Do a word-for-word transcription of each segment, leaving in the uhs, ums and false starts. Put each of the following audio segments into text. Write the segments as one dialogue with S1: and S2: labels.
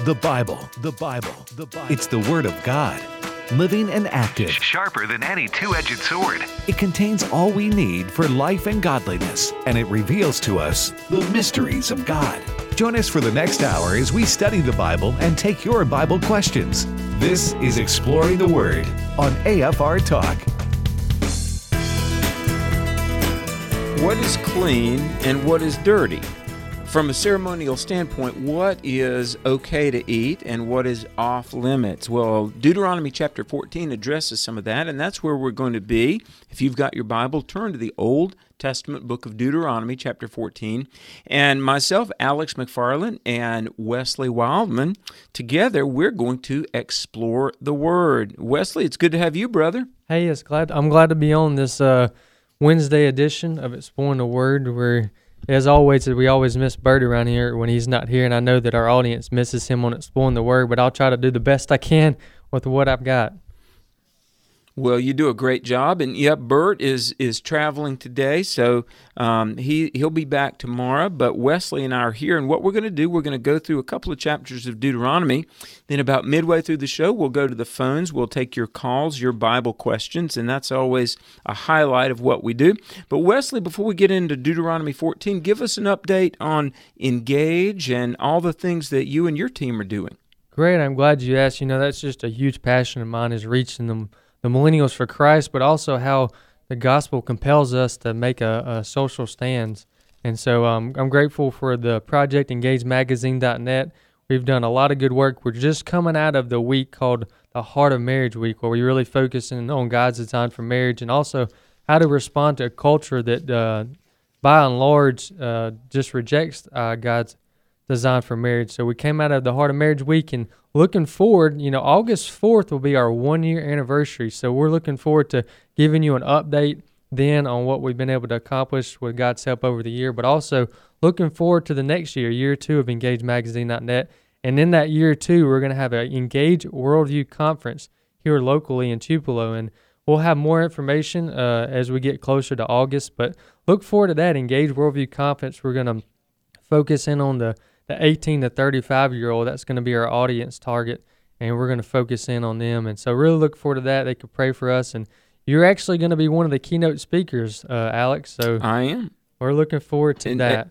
S1: The Bible, the Bible, the Bible. It's the Word of God, living and active.
S2: Sharper than any two-edged sword.
S1: It contains all we need for life and godliness, and it reveals to us the mysteries of God. Join us for the next hour as we study the Bible and take your Bible questions. This is Exploring the Word on A F R Talk.
S3: What is clean and what is dirty? From a ceremonial standpoint, what is okay to eat and what is off limits? Well, Deuteronomy chapter fourteen addresses some of that, and that's where we're going to be. If you've got your Bible, turn to the Old Testament book of Deuteronomy chapter fourteen. And myself, Alex McFarland, and Wesley Wildman, together we're going to explore the Word. Wesley, it's good to have you, brother.
S4: Hey, it's glad I'm glad to be on this uh, Wednesday edition of Exploring the Word, where as always, we always miss Bert around here when he's not here, and I know that our audience misses him on Exploring the Word, but I'll try to do the best I can with what I've got.
S3: Well, you do a great job, and yep, Bert is is traveling today, so um, he he'll be back tomorrow. But Wesley and I are here, and what we're going to do, we're going to go through a couple of chapters of Deuteronomy. Then, about midway through the show, we'll go to the phones. We'll take your calls, your Bible questions, and that's always a highlight of what we do. But Wesley, before we get into Deuteronomy fourteen, give us an update on Engage and all the things that you and your team are doing.
S4: Great, I'm glad you asked. You know, that's just a huge passion of mine, is reaching them. the millennials for Christ, but also how the gospel compels us to make a, a social stand. And so um, I'm grateful for the project, engage magazine dot net. We've done a lot of good work. We're just coming out of the week called the Heart of Marriage Week, where we're really focusing on God's design for marriage and also how to respond to a culture that, uh, by and large, uh, just rejects uh, God's design for marriage. So we came out of the Heart of Marriage Week, and looking forward, you know, August fourth will be our one-year anniversary. So we're looking forward to giving you an update then on what we've been able to accomplish with God's help over the year, but also looking forward to the next year, year two of engage magazine dot net. And in that year two, we're going to have an Engage Worldview Conference here locally in Tupelo, and we'll have more information uh, as we get closer to August. But look forward to that Engage Worldview Conference. We're going to focus in on the the eighteen to thirty-five-year-old. That's going to be our audience target, and we're going to focus in on them. And so really look forward to that. They could pray for us, and you're actually going to be one of the keynote speakers, uh, Alex. So
S3: I am.
S4: We're looking forward to
S3: and,
S4: that.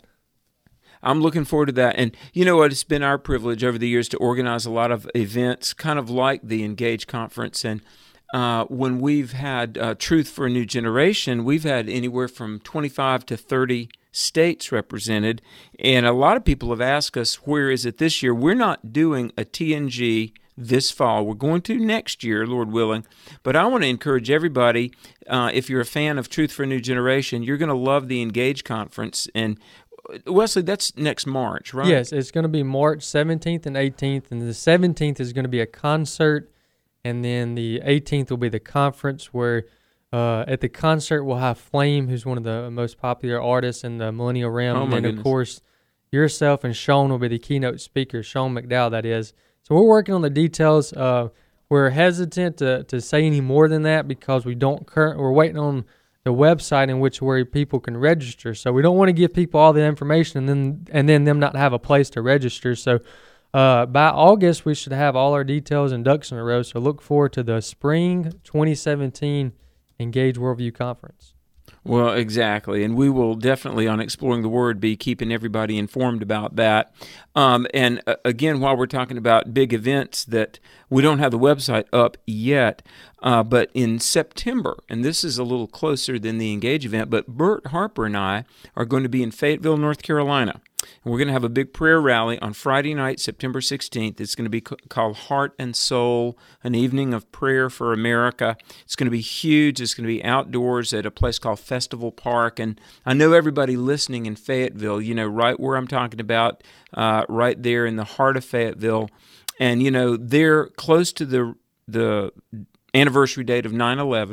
S3: I'm looking forward to that. And you know what? It's been our privilege over the years to organize a lot of events, kind of like the Engage Conference. And uh, when we've had uh, Truth for a New Generation, we've had anywhere from twenty-five to thirty states represented, and a lot of people have asked us, where is it this year? We're not doing a T N G this fall. We're going to next year, Lord willing, but I want to encourage everybody, uh, if you're a fan of Truth for a New Generation, you're going to love the Engage Conference. And Wesley, that's next March, right?
S4: Yes, it's going to be March seventeenth and eighteenth, and the seventeenth is going to be a concert, and then the eighteenth will be the conference, where Uh, at the concert, we'll have Flame, who's one of the most popular artists in the millennial realm.
S3: Oh,
S4: and
S3: my
S4: then,
S3: goodness.
S4: of course, yourself and Sean will be the keynote speakers, Sean McDowell, that is. So we're working on the details. Uh, we're hesitant to, to say any more than that because we don't current. We're waiting on the website in which where people can register. So we don't want to give people all the information and then and then them not have a place to register. So uh, by August, we should have all our details and ducks in a row. So look forward to the spring twenty seventeen Engage Worldview Conference.
S3: Well, exactly, and we will definitely, on Exploring the Word, be keeping everybody informed about that. Um, and uh, again, while we're talking about big events that we don't have the website up yet, uh, but in September, and this is a little closer than the Engage event, but Bert Harper and I are going to be in Fayetteville, North Carolina. And we're going to have a big prayer rally on Friday night, September sixteenth. It's going to be called Heart and Soul, an evening of prayer for America. It's going to be huge. It's going to be outdoors at a place called Festival Park. And I know everybody listening in Fayetteville, you know, right where I'm talking about, uh, right there in the heart of Fayetteville. And, you know, they're close to the the anniversary date of nine eleven.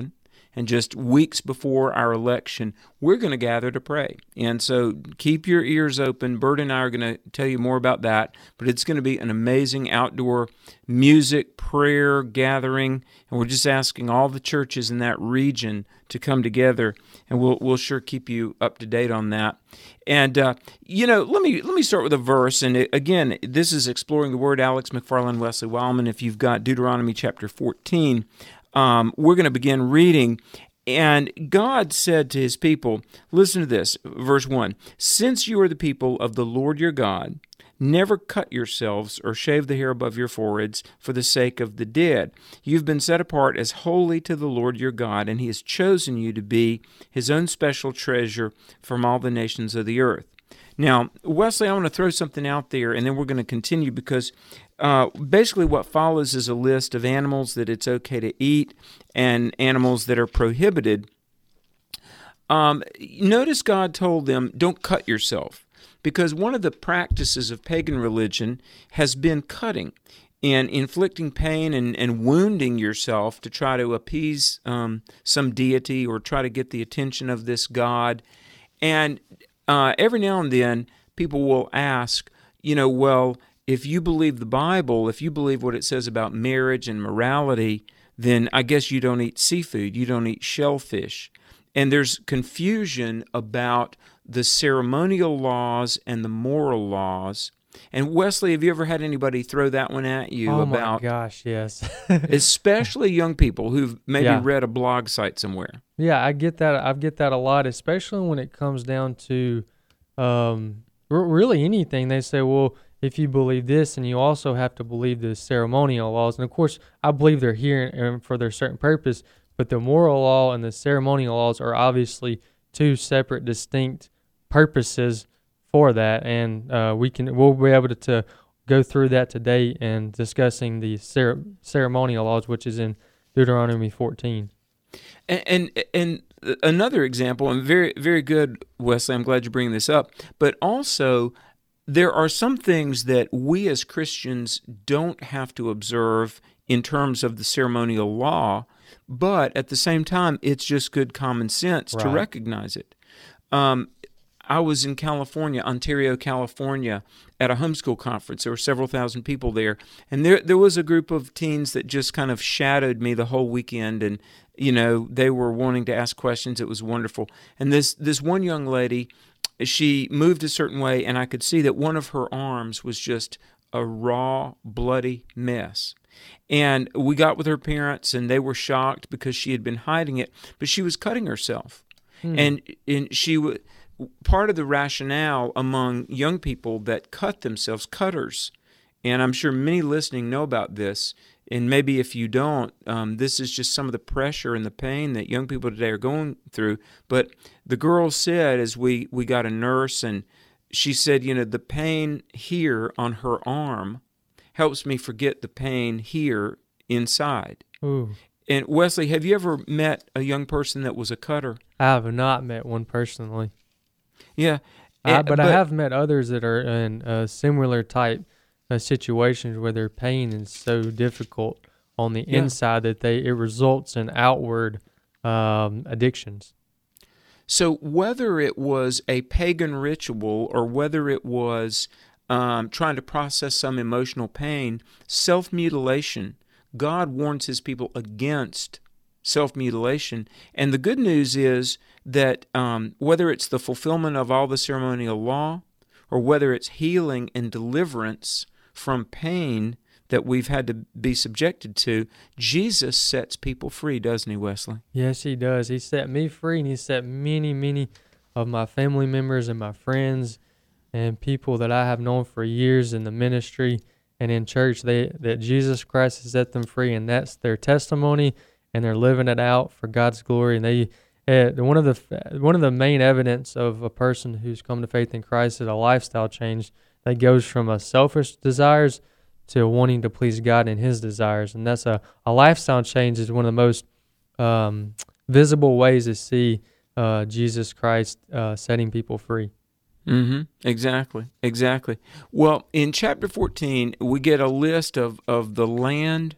S3: and just weeks before our election, we're going to gather to pray. And so keep your ears open. Bert and I are going to tell you more about that, but it's going to be an amazing outdoor music, prayer gathering, and we're just asking all the churches in that region to come together, and we'll we'll sure keep you up to date on that. And uh, you know, let me let me start with a verse. And it, again, this is Exploring the Word. Alex McFarland, Wesley Wildman. If you've got Deuteronomy chapter fourteen, um, we're going to begin reading. And God said to His people, listen to this, verse one: "Since you are the people of the Lord your God, never cut yourselves or shave the hair above your foreheads for the sake of the dead. You've been set apart as holy to the Lord your God, and He has chosen you to be His own special treasure from all the nations of the earth." Now, Wesley, I want to throw something out there, and then we're going to continue, because uh, basically what follows is a list of animals that it's okay to eat and animals that are prohibited. Um, notice God told them, don't cut yourself, because one of the practices of pagan religion has been cutting and inflicting pain and, and wounding yourself to try to appease um, some deity or try to get the attention of this god. And uh, every now and then, people will ask, you know, well, if you believe the Bible, if you believe what it says about marriage and morality, then I guess you don't eat seafood, you don't eat shellfish. And there's confusion about the ceremonial laws and the moral laws. And Wesley, have you ever had anybody throw that one at you?
S4: Oh
S3: about,
S4: my gosh, yes.
S3: especially young people who've maybe
S4: Yeah.
S3: read a blog site somewhere.
S4: Yeah, I get that. I get that a lot, especially when it comes down to um, r- really anything. They say, well, if you believe this, and you also have to believe the ceremonial laws. And of course, I believe they're here and for their certain purpose, but the moral law and the ceremonial laws are obviously two separate, distinct purposes for that. And uh, we can we'll be able to, to go through that today and discussing the cer- ceremonial laws, which is in Deuteronomy fourteen.
S3: And, and and another example, and very very good, Wesley, I'm glad you bring this up, but also there are some things that we as Christians don't have to observe in terms of the ceremonial law, but at the same time, it's just good common sense to
S4: Right.
S3: recognize it. Um, I was in California, Ontario, California, at a homeschool conference. There were several thousand people there, and there there was a group of teens that just kind of shadowed me the whole weekend, and you know they were wanting to ask questions. It was wonderful. And this this one young lady, she moved a certain way, and I could see that one of her arms was just a raw, bloody mess. And we got with her parents, and they were shocked because she had been hiding it, but she was cutting herself.
S4: Hmm.
S3: And and she would. Part of the rationale among young people that cut themselves, cutters, and I'm sure many listening know about this, and maybe if you don't, um, this is just some of the pressure and the pain that young people today are going through. But the girl said, as we, we got a nurse, and she said, you know, the pain here on her arm helps me forget the pain here inside.
S4: Ooh.
S3: And Wesley, have you ever met a young person that was a cutter?
S4: I have not met one personally.
S3: Yeah.
S4: I,
S3: And-
S4: but, I have met others that are in uh, similar type uh, situations where their pain is so difficult on the
S3: Yeah.
S4: inside that they it results in outward um, addictions.
S3: So whether it was a pagan ritual or whether it was um, trying to process some emotional pain, self-mutilation, God warns His people against self-mutilation. And the good news is that um, whether it's the fulfillment of all the ceremonial law or whether it's healing and deliverance from pain that we've had to be subjected to, Jesus sets people free, doesn't He, Wesley?
S4: Yes, He does. He set me free, and He set many, many of my family members and my friends and people that I have known for years in the ministry and in church, they that Jesus Christ has set them free, and that's their testimony, and they're living it out for God's glory. And they, uh, one of the one of the main evidence of a person who's come to faith in Christ is a lifestyle change that goes from a selfish desires to wanting to please God and His desires, and that's a, a lifestyle change is one of the most um, visible ways to see uh, Jesus Christ uh, setting people free.
S3: Mm-hmm. Exactly. Exactly. Well, in chapter fourteen, we get a list of, of the land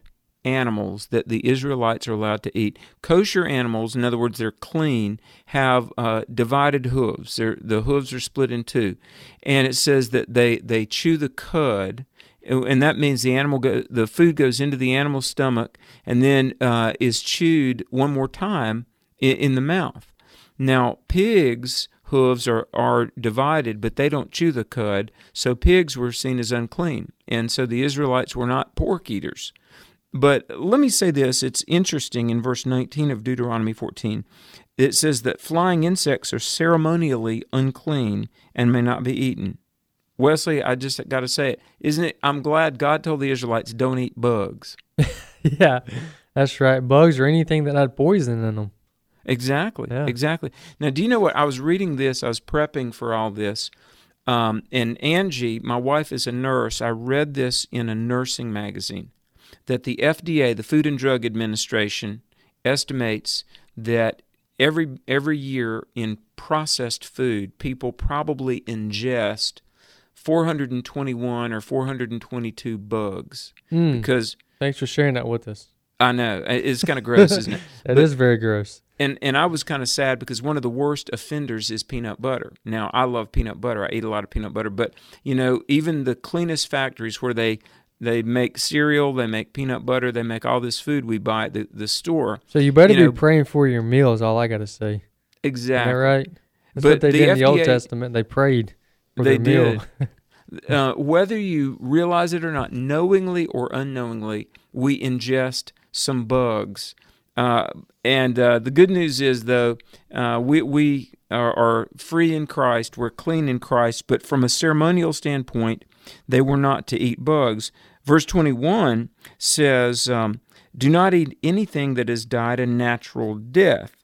S3: animals that the Israelites are allowed to eat. Kosher animals, in other words, they're clean, have uh, divided hooves. They're, the hooves are split in two. And it says that they, they chew the cud, and that means the animal go, the food goes into the animal's stomach and then uh, is chewed one more time in, in the mouth. Now, pigs' hooves are, are divided, but they don't chew the cud, so pigs were seen as unclean. And so the Israelites were not pork eaters. But let me say this, it's interesting in verse nineteen of Deuteronomy fourteen. It says that flying insects are ceremonially unclean and may not be eaten. Wesley, I just got to say it. Isn't it? I'm glad God told the Israelites, don't eat bugs.
S4: Yeah, that's right. Bugs or anything that had poison in them.
S3: Exactly,
S4: yeah.
S3: exactly. Now, do you know what? I was reading this. I was prepping for all this. Um, and Angie, my wife, is a nurse. I read this in a nursing magazine, that the F D A, the Food and Drug Administration, estimates that every every year in processed food, people probably ingest four hundred twenty-one or four hundred twenty-two bugs.
S4: Mm.
S3: Because
S4: thanks for sharing that with us.
S3: I know. It's kind of gross, isn't it?
S4: It
S3: but,
S4: is very gross.
S3: And and I was kind of sad because one of the worst offenders is peanut butter. Now, I love peanut butter. I eat a lot of peanut butter. But, you know, even the cleanest factories where they they make cereal, they make peanut butter, they make all this food we buy at the, the store.
S4: So you better
S3: you
S4: be
S3: know,
S4: praying for your meals, all I got to say.
S3: Exactly.
S4: Isn't that right? That's
S3: but
S4: what they
S3: the
S4: did in
S3: F D A,
S4: the Old Testament. They prayed for
S3: they
S4: their meal.
S3: did. uh, whether you realize it or not, knowingly or unknowingly, we ingest some bugs. Uh, and uh, the good news is, though, uh, we, we are, are free in Christ, we're clean in Christ, but from a ceremonial standpoint, they were not to eat bugs. Verse twenty-one says, um, do not eat anything that has died a natural death.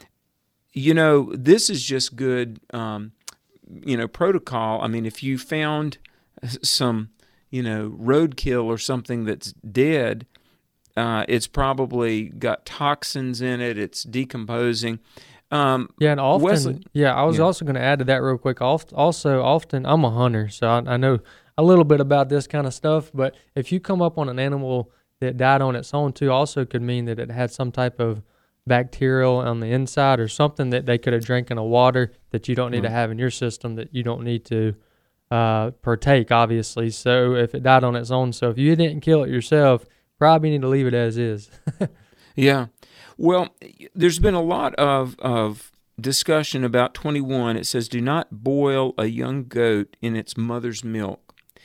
S3: You know, this is just good, um, you know, protocol. I mean, if you found some, you know, roadkill or something that's dead, uh, it's probably got toxins in it, it's decomposing. Um,
S4: yeah, and often,
S3: Wesley,
S4: yeah, I was
S3: yeah.
S4: also going to add to that real quick. Also, often, I'm a hunter, so I, I know a little bit about this kind of stuff, but if you come up on an animal that died on its own too, also could mean that it had some type of bacterial on the inside or something that they could have drank in a water that you don't need
S3: right.
S4: to have in your system that you don't need to uh, partake, obviously. So if it died on its own, so if you didn't kill it yourself, probably need to leave it as is.
S3: Yeah. Well, there's been a lot of, of discussion about twenty-one. It says, do not boil a young goat in its mother's milk.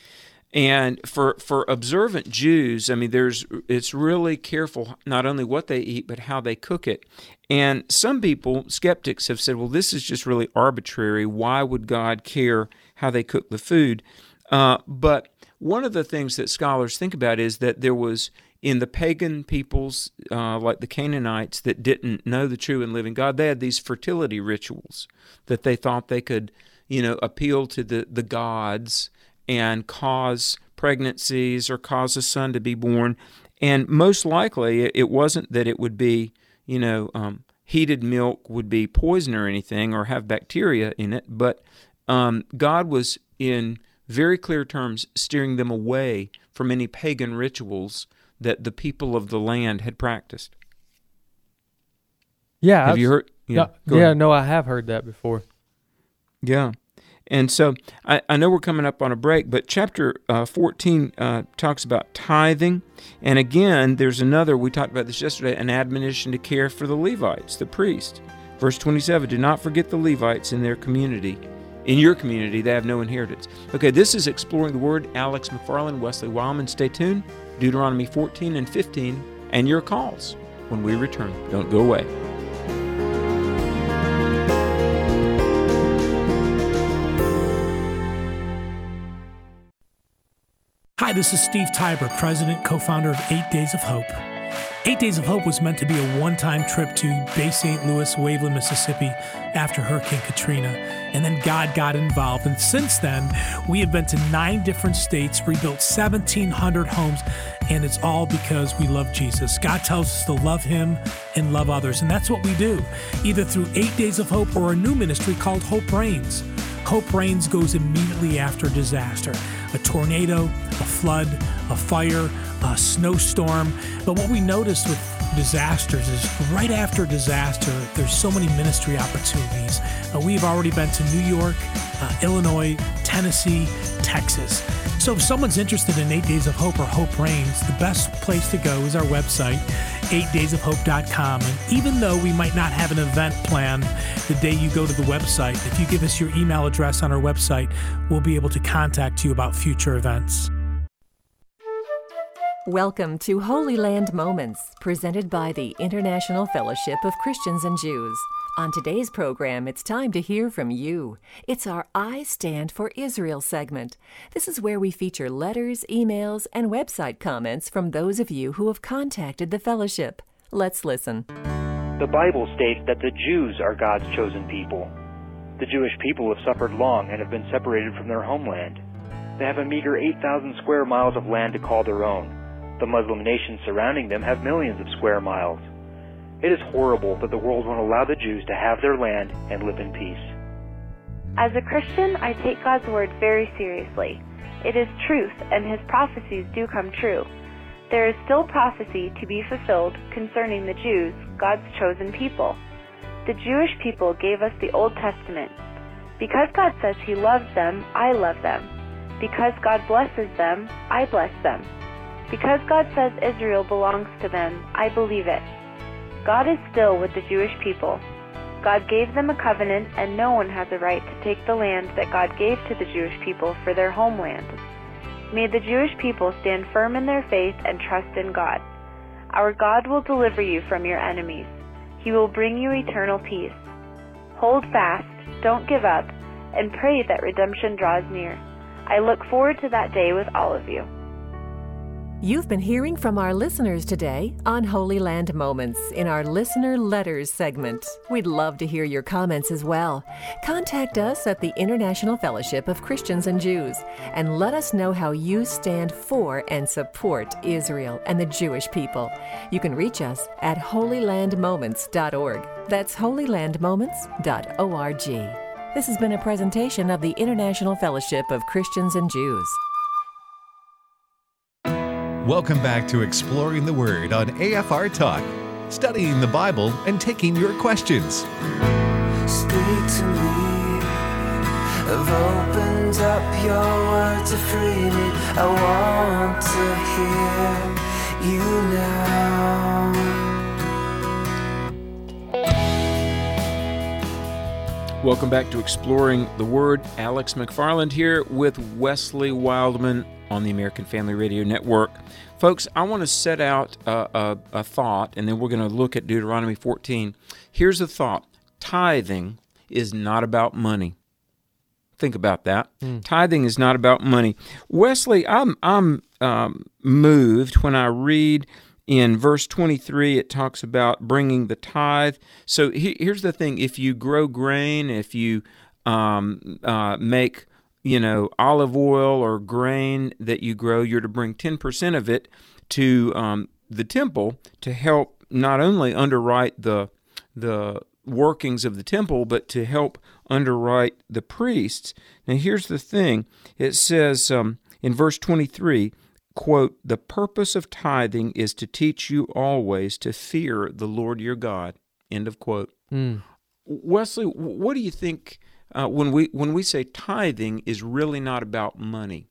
S3: And for for observant Jews, I mean, there's it's really careful not only what they eat, but how they cook it. And some people, skeptics, have said, well, this is just really arbitrary. Why would God care how they cook the food? Uh, but one of the things that scholars think about is that there was, in the pagan peoples, uh, like the Canaanites, that didn't know the true and living God, they had these fertility rituals that they thought they could, you know, appeal to the, the gods and cause pregnancies or cause a son to be born. And most likely, it wasn't that it would be, you know, um, heated milk would be poison or anything or have bacteria in it, but um, God was, in very clear terms, steering them away from any pagan rituals that the people of the land had practiced.
S4: Yeah.
S3: Have
S4: I've,
S3: you heard?
S4: Yeah,
S3: go
S4: yeah
S3: ahead.
S4: no, I have heard that before.
S3: Yeah. And so I, I know we're coming up on a break, but chapter uh, fourteen uh, talks about tithing. And again, there's another, we talked about this yesterday, an admonition to care for the Levites, the priest. Verse twenty-seven, do not forget the Levites in their community. In your community, they have no inheritance. Okay, this is Exploring the Word. Alex McFarland, Wesley Wildman. Stay tuned. Deuteronomy fourteen and fifteen, and your calls when we return. Don't go away.
S5: Hi, this is Steve Tybert, President, co-founder of Eight Days of Hope. Eight Days of Hope was meant to be a one-time trip to Bay Saint Louis, Waveland, Mississippi after Hurricane Katrina. And then God got involved. And since then, we have been to nine different states, rebuilt seventeen hundred homes, and it's all because we love Jesus. God tells us to love Him and love others. And that's what we do, either through Eight Days of Hope or a new ministry called Hope Reigns. Hope Reigns goes immediately after disaster. a tornado, a flood, a fire, a snowstorm. But what we noticed with disasters is right after disaster, there's so many ministry opportunities. Uh, we've already been to New York, uh, Illinois, Tennessee, Texas. So if someone's interested in Eight Days of Hope or Hope Reigns, the best place to go is our website, eight days of hope dot com. And even though we might not have an event planned the day you go to the website, if you give us your email address on our website, we'll be able to contact you about future events.
S6: Welcome to Holy Land Moments, presented by the International Fellowship of Christians and Jews. On today's program, it's time to hear from you. It's our I Stand for Israel segment. This is where we feature letters, emails, and website comments from those of you who have contacted the fellowship. Let's listen.
S7: The Bible states that the Jews are God's chosen people. The Jewish people have suffered long and have been separated from their homeland. They have a meager eight thousand square miles of land to call their own. The Muslim nations surrounding them have millions of square miles. It is horrible that the world won't allow the Jews to have their land and live in peace.
S8: As a Christian, I take God's word very seriously. It is truth, and His prophecies do come true. There is still prophecy to be fulfilled concerning the Jews, God's chosen people. The Jewish people gave us the Old Testament. Because God says He loves them, I love them. Because God blesses them, I bless them. Because God says Israel belongs to them, I believe it. God is still with the Jewish people. God gave them a covenant, and no one has a right to take the land that God gave to the Jewish people for their homeland. May the Jewish people stand firm in their faith and trust in God. Our God will deliver you from your enemies. He will bring you eternal peace. Hold fast, don't give up, and pray that redemption draws near. I look forward to that day with all of you.
S6: You've been hearing from our listeners today on Holy Land Moments in our Listener Letters segment. We'd love to hear your comments as well. Contact us at the International Fellowship of Christians and Jews and let us know how you stand for and support Israel and the Jewish people. You can reach us at holy land moments dot org. That's holy land moments dot org. This has been a presentation of the International Fellowship of Christians and Jews.
S1: Welcome back to Exploring the Word on A F R Talk, studying the Bible and taking your questions.
S9: Speak to me. I've opened up your word to free me. I want to hear you now.
S3: Welcome back to Exploring the Word. Alex McFarland here with Wesley Wildman on the American Family Radio Network. Folks, I want to set out a, a, a thought, and then we're going to look at Deuteronomy fourteen. Here's a thought. Tithing is not about money. Think about that. Mm. Tithing is not about money. Wesley, I'm, I'm um, moved when I read in verse twenty-three, it talks about bringing the tithe. So he, here's the thing. If you grow grain, if you um, uh, make you know, olive oil or grain that you grow, you're to bring ten percent of it to um, the temple to help not only underwrite the the workings of the temple, but to help underwrite the priests. Now, here's the thing. It says um, in verse twenty-three, quote, "The purpose of tithing is to teach you always to fear the Lord your God," end of quote. Mm. Wesley, what do you think Uh, when we when we say tithing is really not about money?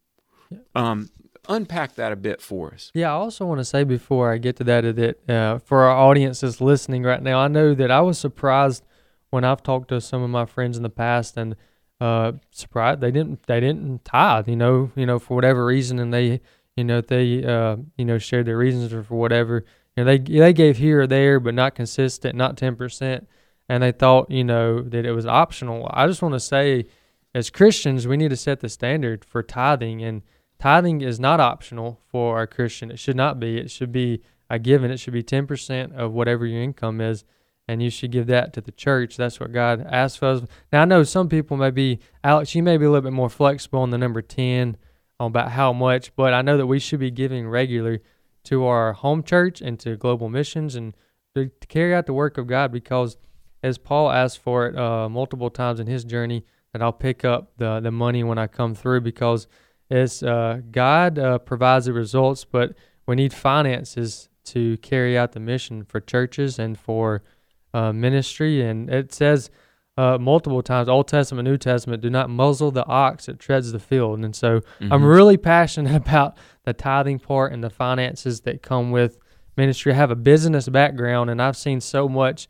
S3: Um, unpack that a bit for us.
S4: Yeah, I also want to say before I get to that, that uh, for our audience that's listening right now, I know that I was surprised when I've talked to some of my friends in the past, and uh, surprised they didn't they didn't tithe, you know, you know for whatever reason, and they you know they uh, you know shared their reasons or for whatever. You know, they they gave here or there, but not consistent, not ten percent. And they thought, you know, that it was optional. I just want to say, as Christians, we need to set the standard for tithing. And tithing is not optional for a Christian. It should not be. It should be a given. It should be ten percent of whatever your income is, and you should give that to the church. That's what God asks for us. Now, I know some people may be, Alex, you may be a little bit more flexible on the number ten about how much, but I know that we should be giving regularly to our home church and to global missions and to carry out the work of God, because as Paul asked for it uh, multiple times in his journey, that I'll pick up the the money when I come through, because It's uh, God uh, provides the results, but we need finances to carry out the mission for churches and for uh, ministry. And it says uh, multiple times, Old Testament, New Testament, do not muzzle the ox that treads the field. And so mm-hmm. I'm really passionate about the tithing part and the finances that come with ministry. I have a business background, and I've seen so much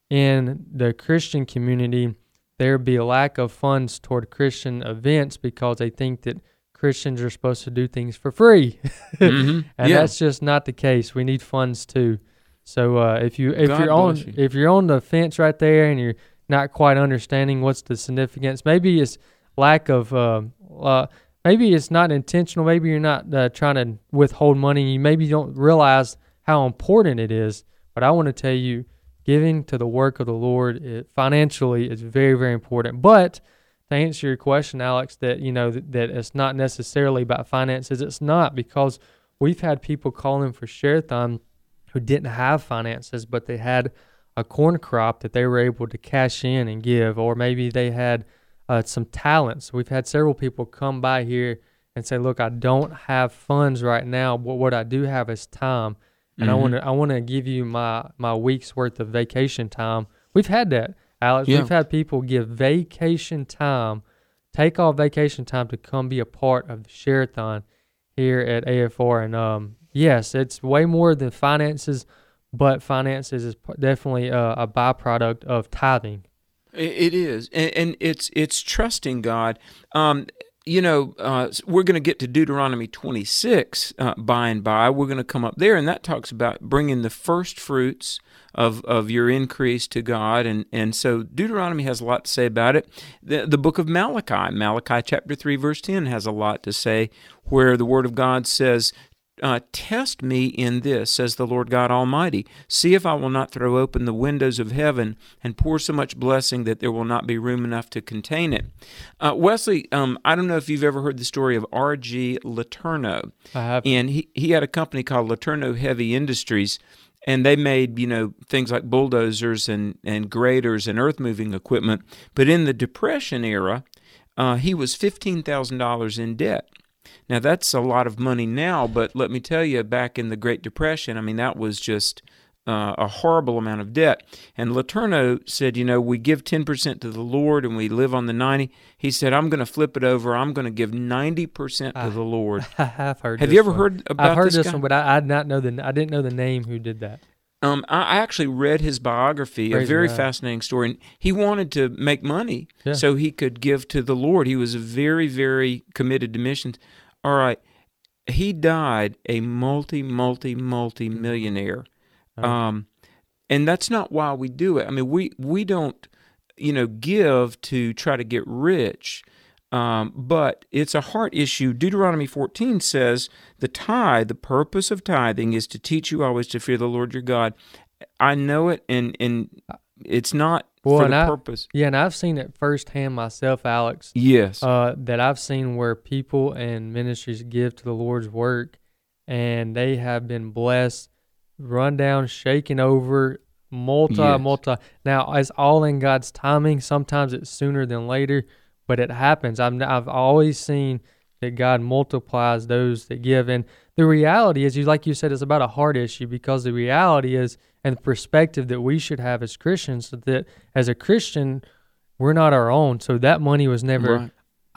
S4: in the Christian community. There be a lack of funds toward Christian events because they think that Christians are supposed to do things for free, mm-hmm. and yeah. that's just not the case. We need funds too. So uh, if you if God you're on you. if you're on the fence right there and you're not quite understanding what's the significance, maybe it's lack of uh, uh, maybe it's not intentional. Maybe you're not uh, trying to withhold money. You maybe don't realize how important it is. But I want to tell you, giving to the work of the Lord it, financially is very, very important. But to answer your question, Alex, that you know that, that it's not necessarily about finances. It's not, because we've had people calling for Share-a-thon who didn't have finances, but they had a corn crop that they were able to cash in and give, or maybe they had uh, some talents. We've had several people come by here and say, "Look, I don't have funds right now, but what I do have is time." And mm-hmm. I want to I want to give you my, my week's worth of vacation time. We've had that, Alex. Yeah. We've had people give vacation time, take off vacation time to come be a part of the Share-a-thon here at A F R. And um, yes, it's way more than finances, but finances is definitely a, a byproduct of tithing.
S3: It is, and, and it's it's trusting God. Um, You know, uh, we're going to get to Deuteronomy twenty-six uh, by and by. We're going to come up there, and that talks about bringing the first fruits of, of your increase to God. And, and so Deuteronomy has a lot to say about it. The, the book of Malachi, Malachi chapter three, verse ten, has a lot to say, where the Word of God says, Uh, test me in this, says the Lord God Almighty. See if I will not throw open the windows of heaven and pour so much blessing that there will not be room enough to contain it. Uh, Wesley, um, I don't know if you've ever heard the story of R G Letourneau.
S4: I have.
S3: And he, he had a company called Letourneau Heavy Industries, and they made, you know, things like bulldozers and, and graders and earth-moving equipment. But in the Depression era, uh, he was fifteen thousand dollars in debt. Now, that's a lot of money now, but let me tell you, back in the Great Depression, I mean, that was just uh, a horrible amount of debt. And Letourneau said, you know, we give ten percent to the Lord and we live on the ninety. He said, I'm going to flip it over. I'm going to give ninety percent to
S4: I,
S3: the Lord.
S4: I have heard
S3: Have
S4: this
S3: you ever
S4: one.
S3: heard about this
S4: I've heard
S3: this
S4: this
S3: guy?
S4: one, but I, I did not know the I didn't know the name who did that.
S3: Um, I actually read his biography,
S4: Praise
S3: a very
S4: God.
S3: fascinating story. And he wanted to make money
S4: Yeah.
S3: so he could give to the Lord. He was very, very committed to missions. All right. He died a multi, multi, multi millionaire,
S4: Oh.
S3: um, and that's not why we do it. I mean, we we don't, you know, give to try to get rich, um, but it's a heart issue. Deuteronomy fourteen says the tithe, the purpose of tithing, is to teach you always to fear the Lord your God. I know it, and and it's not
S4: Well,
S3: for
S4: and
S3: the
S4: I-
S3: purpose.
S4: Yeah, and I've seen it firsthand myself, Alex.
S3: Yes.
S4: Uh, that I've seen where people and ministries give to the Lord's work, and they have been blessed, run down, shaken over, multi,
S3: Yes.
S4: multi. Now, it's all in God's timing. Sometimes it's sooner than later, but it happens. I've I've always seen that God multiplies those that give. And the reality is, you like you said, it's about a heart issue, because the reality is, and the perspective that we should have as Christians, that as a Christian, we're not our own. So that money was never
S3: Right.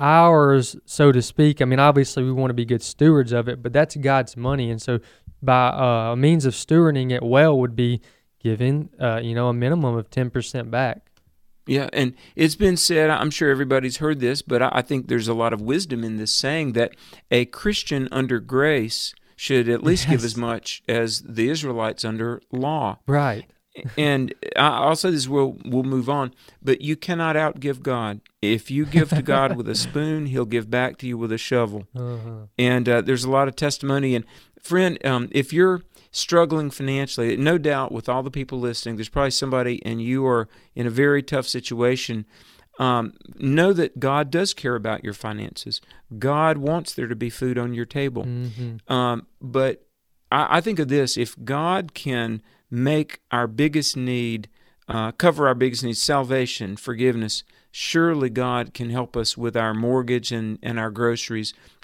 S4: ours, so to speak. I mean, obviously we want to be good stewards of it, but that's God's money. And so by uh, a means of stewarding it well would be giving, uh, you know, a minimum of ten percent back.
S3: Yeah, and it's been said, I'm sure everybody's heard this, but I I think there's a lot of wisdom in this saying that a Christian under grace should at least give
S4: Yes.
S3: as much as the Israelites under law.
S4: Right.
S3: And I- I'll say this, we'll, we'll move on, but you cannot outgive God. If you give to God with a spoon, He'll give back to you with a shovel.
S4: Uh-huh.
S3: And uh, there's a lot of testimony. And friend, um, if you're struggling financially, no doubt with all the people listening, there's probably somebody and you are in a very tough situation. Um, know that God does care about your finances. God wants there to be food on your table.
S4: Mm-hmm.
S3: Um, but I, I think of this, if God can make our biggest need, uh, cover our biggest need, salvation, forgiveness, surely God can help us with our mortgage and, and our groceries,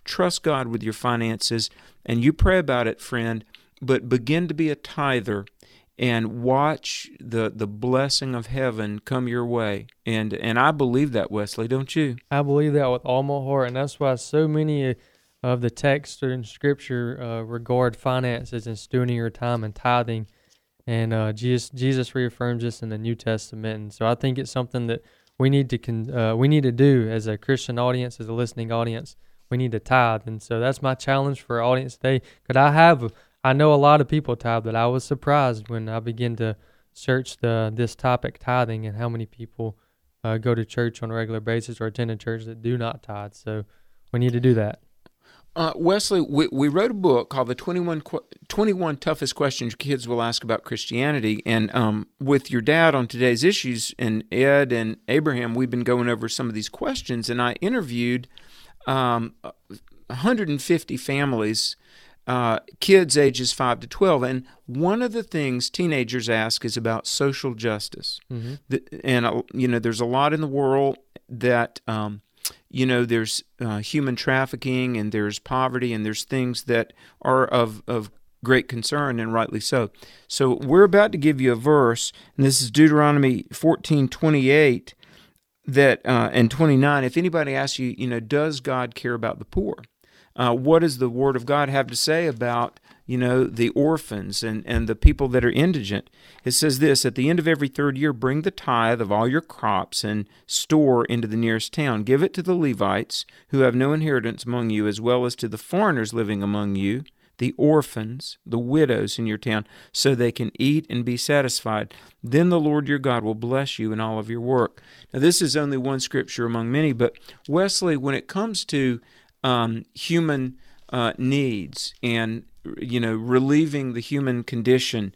S3: trust God with your finances, and you pray about it, friend, but begin to be a tither and watch the the blessing of heaven come your way. And and I believe that, Wesley, don't you?
S4: I believe that with all my heart, and that's why so many of the texts in Scripture uh, regard finances and stewarding your time and tithing. And uh, Jesus, Jesus reaffirms this in the New Testament. And so I think it's something that we need to con- uh, we need to do as a Christian audience, as a listening audience. We need to tithe. And so that's my challenge for our audience today. Because I have, I know a lot of people tithe, but I was surprised when I began to search the this topic, tithing, and how many people uh, go to church on a regular basis or attend a church that do not tithe. So we need to do that.
S3: Uh, Wesley, we, we wrote a book called The twenty-one, twenty-one Toughest Questions Kids Will Ask About Christianity, and um, with your dad on Today's Issues, and Ed and Abraham, we've been going over some of these questions, and I interviewed um, one hundred fifty families, uh, kids ages five to twelve, and one of the things teenagers ask is about social justice. Mm-hmm. The, and, uh, you know, there's a lot in the world that... Um, You know, there's uh, human trafficking, and there's poverty, and there's things that are of, of great concern, and rightly so. So we're about to give you a verse, and this is Deuteronomy fourteen twenty-eight that uh, and twenty-nine. If anybody asks you, you know, does God care about the poor? Uh, what does the Word of God have to say about, you know, the orphans and, and the people that are indigent? It says this: at the end of every third year, bring the tithe of all your crops and store into the nearest town. Give it to the Levites, who have no inheritance among you, as well as to the foreigners living among you, the orphans, the widows in your town, so they can eat and be satisfied. Then the Lord your God will bless you in all of your work. Now, this is only one scripture among many, but Wesley, when it comes to um, human uh, needs and, you know, relieving the human condition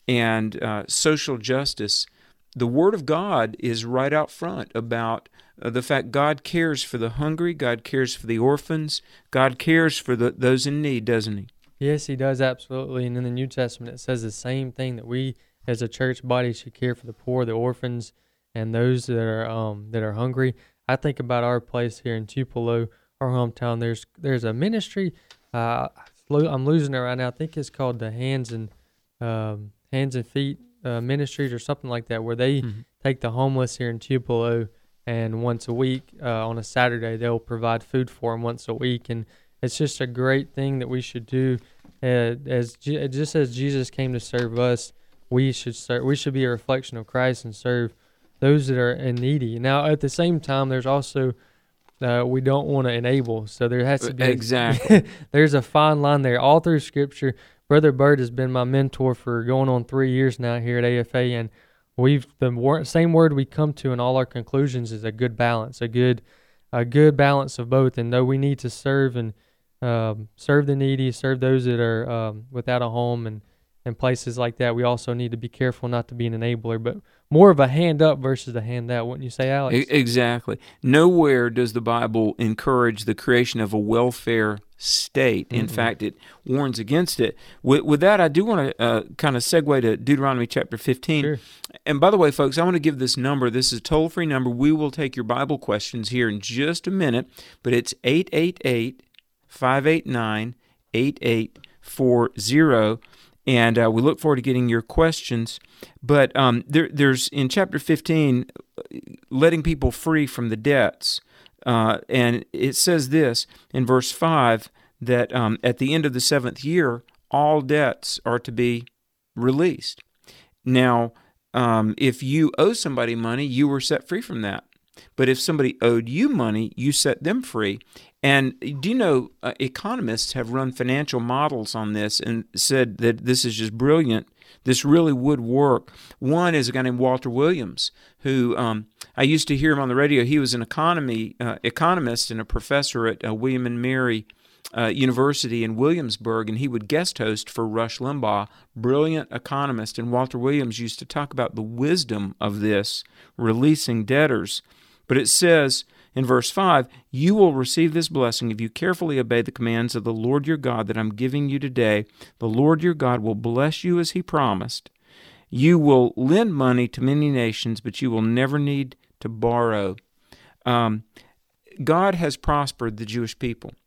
S3: and uh, social justice, the Word of God is right out front about uh, the fact God cares for the hungry, God cares for the orphans, God cares for the, those in need, doesn't He?
S4: Yes, He does, absolutely. And in the New Testament, it says the same thing, that we as a church body should care for the poor, the orphans, and those that are um, that are hungry. I think about our place here in Tupelo, our hometown. There's there's a ministry. Uh, I'm losing it right now. I think it's called the Hands and um, Hands and Feet uh, Ministries or something like that, where they mm-hmm. take the homeless here in Tupelo, and once a week uh, on a Saturday they'll provide food for them once a week, and it's just a great thing that we should do. Uh, as just as Jesus came to serve us, we should serve. We should be a reflection of Christ and serve those that are needy. Now, at the same time, there's also Uh, we don't want to enable, so there has to be
S3: exactly.
S4: There's a fine line there. All through Scripture, Brother Bird has been my mentor for going on three years now here at A F A, and we've the wor- same word we come to in all our conclusions is a good balance, a good, a good balance of both. And though we need to serve and um, serve the needy, serve those that are um, without a home, and and places like that, we also need to be careful not to be an enabler, but more of a hand up versus a hand out, wouldn't you say, Alex?
S3: Exactly. Nowhere does the Bible encourage the creation of a welfare state. In mm-hmm. fact, it warns against it. With, with that, I do want to uh, kind of segue to Deuteronomy chapter fifteen.
S4: Sure.
S3: And by the way, folks, I want to give this number. This is a toll-free number. We will take your Bible questions here in just a minute, but it's eight eight eight, five eight nine, eight eight four zero. And uh, we look forward to getting your questions. But um, there, there's in chapter fifteen, letting people free from the debts. Uh, and it says this in verse five, that um, at the end of the seventh year, all debts are to be released. Now, um, if you owe somebody money, you were set free from that. But if somebody owed you money, you set them free. And do you know, uh, economists have run financial models on this and said that this is just brilliant. This really would work. One is a guy named Walter Williams, who um, I used to hear him on the radio. He was an economy uh, economist and a professor at uh, William and Mary uh, University in Williamsburg, and he would guest host for Rush Limbaugh, brilliant economist. And Walter Williams used to talk about the wisdom of this, releasing debtors. But it says in verse five, you will receive this blessing if you carefully obey the commands of the Lord your God that I'm giving you today. The Lord your God will bless you as he promised. You will lend money to many nations, but you will never need to borrow. Um, God has prospered the Jewish people.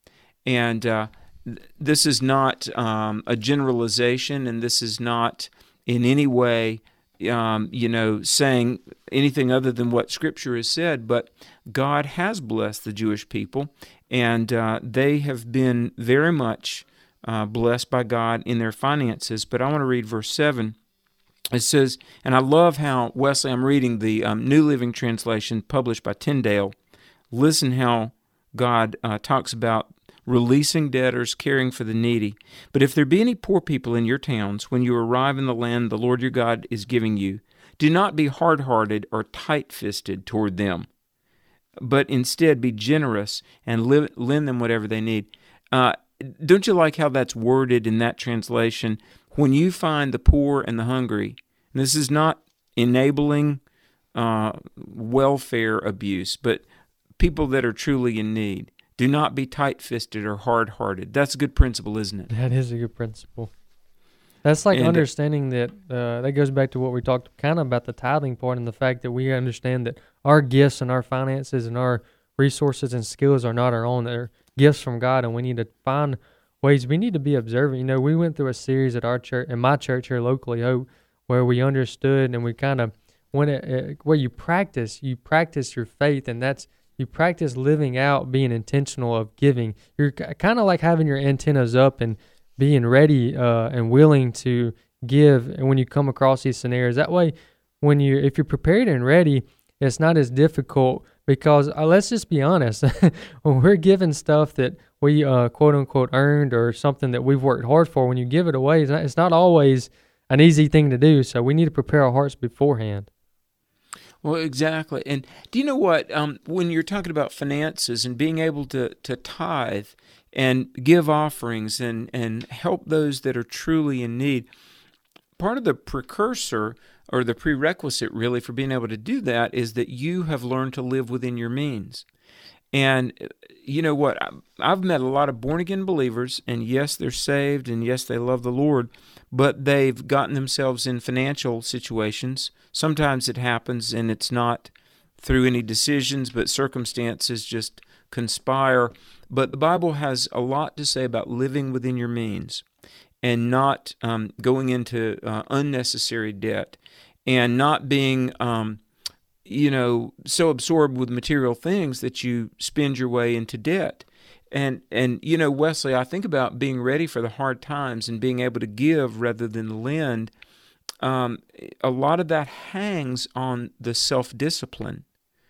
S3: And uh, th- this is not um, a generalization, and this is not in any way, um, you know, saying anything other than what Scripture has said, but God has blessed the Jewish people, and uh, they have been very much uh, blessed by God in their finances. But I want to read verse seven. It says, and I love how, Wesley, I'm reading the um, New Living Translation published by Tyndale. Listen how God uh, talks about releasing debtors, caring for the needy. But if there be any poor people in your towns, when you arrive in the land the Lord your God is giving you, do not be hard-hearted or tight-fisted toward them, but instead be generous and live, lend them whatever they need. Uh, don't you like how that's worded in that translation? When you find the poor and the hungry, and this is not enabling uh, welfare abuse, but people that are truly in need. Do not be tight-fisted or hard-hearted. That's a good principle, isn't it?
S4: That is a good principle. That's like
S3: and,
S4: understanding that, uh, that goes back to what we talked kind of about the tithing part and the fact that we understand that our gifts and our finances and our resources and skills are not our own. They're gifts from God, and we need to find ways. We need to be observant. You know, we went through a series at our church, in my church here, Locally Hope, where we understood and we kind of, when it, it, where you practice, you practice your faith, and that's, you practice living out, being intentional of giving. You're kind of like having your antennas up and being ready uh, and willing to give. And when you come across these scenarios, that way, when you, if you're prepared and ready, it's not as difficult. Because uh, let's just be honest, when we're giving stuff that we uh, quote unquote earned or something that we've worked hard for, when you give it away, it's not, it's not always an easy thing to do. So we need to prepare our hearts beforehand.
S3: Well, exactly. And do you know what? Um, when you're talking about finances and being able to, to tithe and give offerings and, and help those that are truly in need, part of the precursor or the prerequisite really for being able to do that is that you have learned to live within your means. And you know what? I've met a lot of born-again believers, and yes, they're saved, and yes, they love the Lord, but they've gotten themselves in financial situations. Sometimes it happens, and it's not through any decisions, but circumstances just conspire. But the Bible has a lot to say about living within your means and not um, going into uh, unnecessary debt and not being... Um, you know, so absorbed with material things that you spend your way into debt. And, and you know, Wesley, I think about being ready for the hard times and being able to give rather than lend. Um, a lot of that hangs on the self-discipline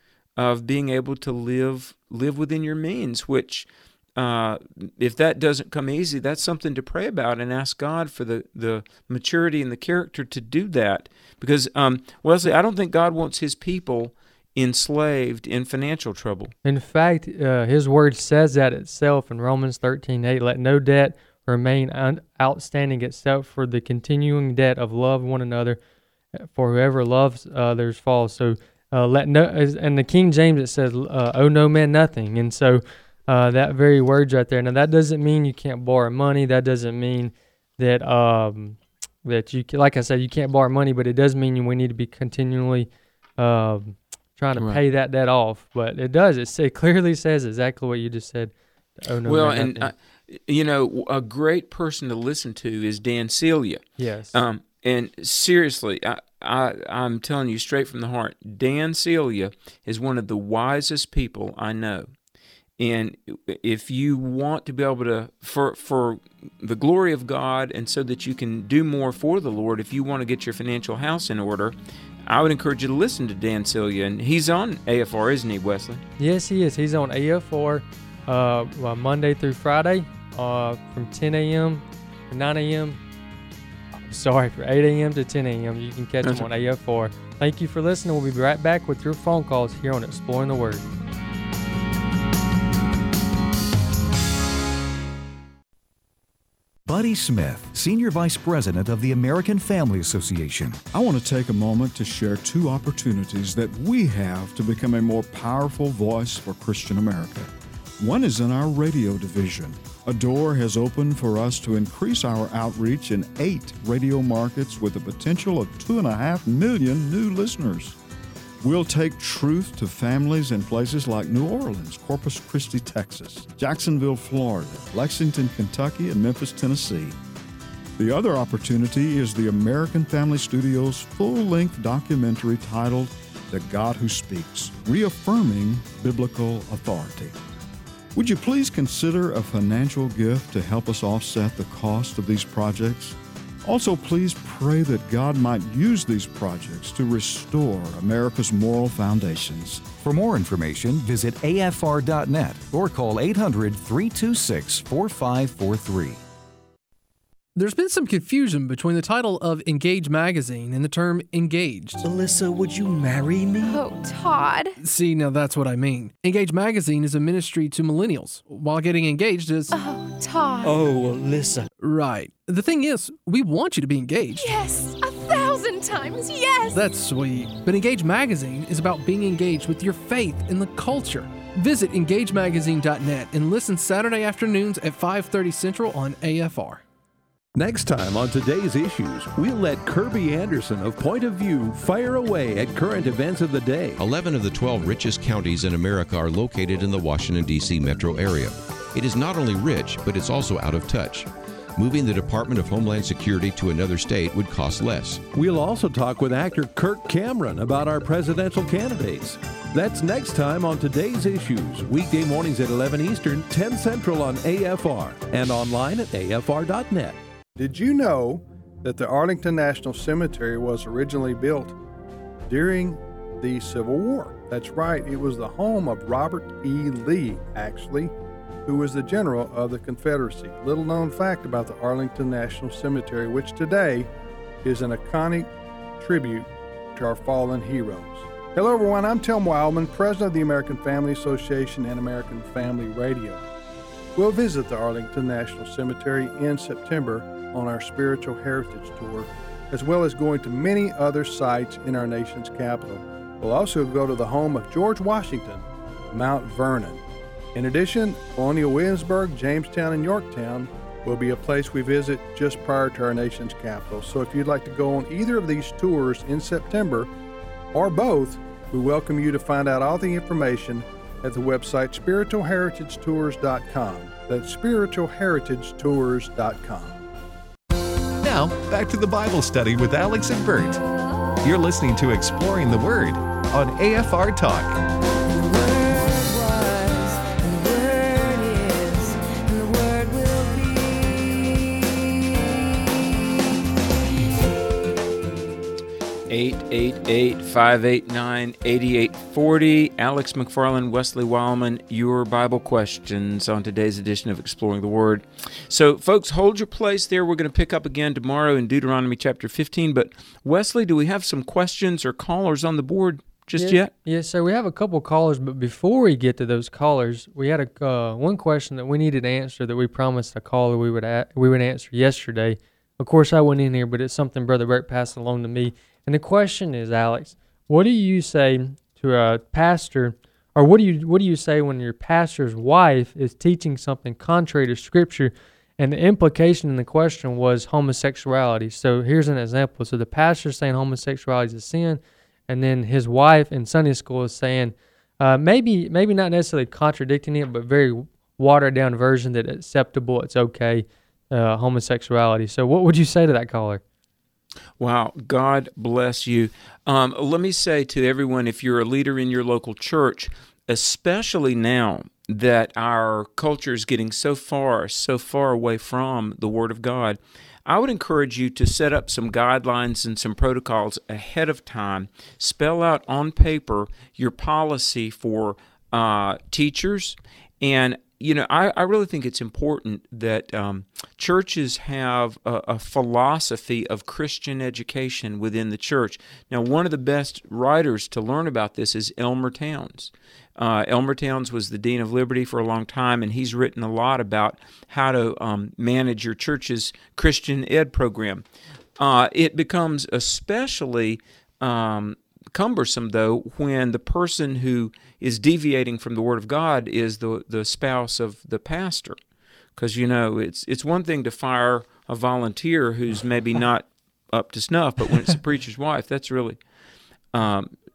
S3: of being able to live live within your means, which uh, if that doesn't come easy, that's something to pray about and ask God for the, the maturity and the character to do that. Because, um, Wesley, I don't think God wants His people enslaved in financial trouble.
S4: In fact, uh, His Word says that itself in Romans thirteen eight, let no debt remain un- outstanding except for the continuing debt of love one another, for whoever loves others falls. So, uh, let no, and the King James, it says, uh, owe no man nothing. And so, Uh, that very words right there. Now, that doesn't mean you can't borrow money. That doesn't mean that, um, that you, can, like I said, you can't borrow money, but it does mean we need to be continually um, trying to right. pay that debt off. But it does. It, it clearly says exactly what you just said. Oh, no,
S3: well, and, uh, you know, a great person to listen to is Dan Celia.
S4: Yes.
S3: Um, and seriously, I, I, I'm telling you straight from the heart, Dan Celia is one of the wisest people I know. And if you want to be able to, for for the glory of God and so that you can do more for the Lord, if you want to get your financial house in order, I would encourage you to listen to Dan Celia. And he's on A F R, isn't he, Wesley?
S4: Yes, he is. He's on A F R uh, well, Monday through Friday uh, from ten a.m. to nine a.m. Sorry, for eight a.m. to ten a.m. You can catch That's him on right. A F R. Thank you for listening. We'll be right back with your phone calls here on Exploring the Word.
S10: Buddy Smith, Senior Vice President of the American Family Association.
S11: I want to take a moment to share two opportunities that we have to become a more powerful voice for Christian America. One is in our radio division. A door has opened for us to increase our outreach in eight radio markets with a potential of two and a half million new listeners. We'll take truth to families in places like New Orleans, Corpus Christi, Texas, Jacksonville, Florida, Lexington, Kentucky, and Memphis, Tennessee. The other opportunity is the American Family Studios full-length documentary titled The God Who Speaks, Reaffirming Biblical Authority. Would you please consider a financial gift to help us offset the cost of these projects? Also, please pray that God might use these projects to restore America's moral foundations.
S10: For more information, visit A F R dot net or call eight hundred, three two six, four five four three.
S12: There's been some confusion between the title of Engage magazine and the term engaged.
S13: Alyssa, would you marry me?
S14: Oh, Todd.
S12: See, now that's what I mean. Engage magazine is a ministry to millennials, while getting engaged is...
S14: Oh, Todd.
S13: Oh, Alyssa.
S12: Right. The thing is, we want you to be engaged.
S14: Yes, a thousand times yes.
S12: That's sweet. But Engage magazine is about being engaged with your faith in the culture. Visit engage magazine dot net and listen Saturday afternoons at five thirty Central on A F R.
S15: Next time on Today's Issues, we'll let Kirby Anderson of Point of View fire away at current events of the day.
S16: eleven of the twelve richest counties in America are located in the Washington, D C metro area. It is not only rich, but it's also out of touch. Moving the Department of Homeland Security to another state would cost less.
S15: We'll also talk with actor Kirk Cameron about our presidential candidates. That's next time on Today's Issues, weekday mornings at eleven Eastern, ten Central on A F R, and online at A F R dot net.
S17: Did you know that the Arlington National Cemetery was originally built during the Civil War? That's right, it was the home of Robert E. Lee, actually, who was the general of the Confederacy. Little known fact about the Arlington National Cemetery, which today is an iconic tribute to our fallen heroes. Hello everyone, I'm Tim Wildman, president of the American Family Association and American Family Radio. We'll visit the Arlington National Cemetery in September on our Spiritual Heritage Tour, as well as going to many other sites in our nation's capital. We'll also go to the home of George Washington, Mount Vernon. In addition, Colonial Williamsburg, Jamestown, and Yorktown will be a place we visit just prior to our nation's capital. So if you'd like to go on either of these tours in September, or both, we welcome you to find out all the information at the website spiritual heritage tours dot com. That's spiritual heritage tours dot com.
S1: Now, back to the Bible study with Alex and Bert. You're listening to Exploring the Word on A F R Talk.
S3: eight eight eight, five eight nine, eight eight four zero. Alex McFarland, Wesley Wildman, your Bible questions on today's edition of Exploring the Word. So, folks, hold your place there. We're going to pick up again tomorrow in Deuteronomy chapter fifteen. But, Wesley, do we have some questions or callers on the board just
S4: yes,
S3: yet?
S4: Yes, sir. We have a couple callers, but before we get to those callers, we had a uh, one question that we needed to answer that we promised a caller we would a- we would answer yesterday. Of course, I went in here, but it's something Brother Bert passed along to me. And the question is, Alex, what do you say to a pastor, or what do you what do you say when your pastor's wife is teaching something contrary to Scripture? And the implication in the question was homosexuality. So here's an example. So the pastor's saying homosexuality is a sin, and then his wife in Sunday school is saying, uh, maybe maybe not necessarily contradicting it, but very watered down version that it's acceptable, it's okay, uh, homosexuality. So what would you say to that caller?
S3: Wow, God bless you. Um, let me say to everyone, if you're a leader in your local church, especially now that our culture is getting so far, so far away from the Word of God, I would encourage you to set up some guidelines and some protocols ahead of time. Spell out on paper your policy for uh, teachers. And, you know, I, I really think it's important that um, churches have a, a philosophy of Christian education within the church. Now, one of the best writers to learn about this is Elmer Towns. Uh, Elmer Towns was the Dean of Liberty for a long time, and he's written a lot about how to um, manage your church's Christian ed program. Uh, it becomes especially um, cumbersome, though, when the person who is deviating from the Word of God is the the spouse of the pastor. Because, you know, it's it's one thing to fire a volunteer who's maybe not up to snuff, but when it's a preacher's wife, that's really... Um,